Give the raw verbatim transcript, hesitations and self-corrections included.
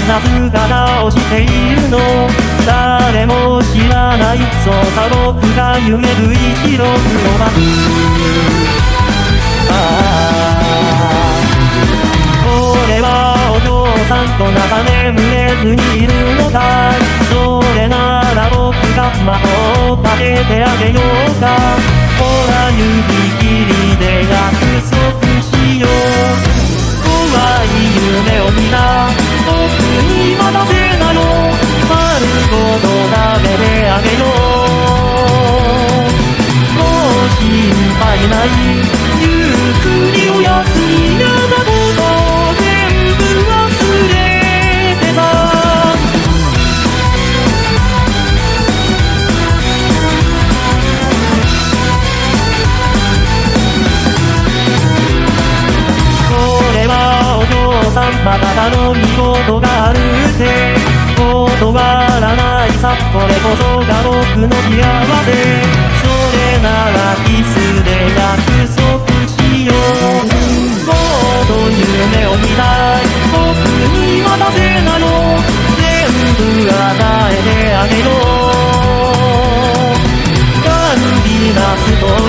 な姿をしているの誰も知らないそうさ僕が夢吹い広く伸ばす俺はお嬢さんと眺め眠れずにいるのかそれなら僕が魔法をかけてあげようかほら指切りで約束しよう怖い夢を見た僕に待たせなよ丸ごと食べてあげようもう心配ないゆっくりおやすみなだこと全部忘れてたまた頼み事があるって断らないさこれこそが僕の幸せそれならキスで約束しようもっと夢を見たい僕に待たせなよ全部与えてあげようダンディなスト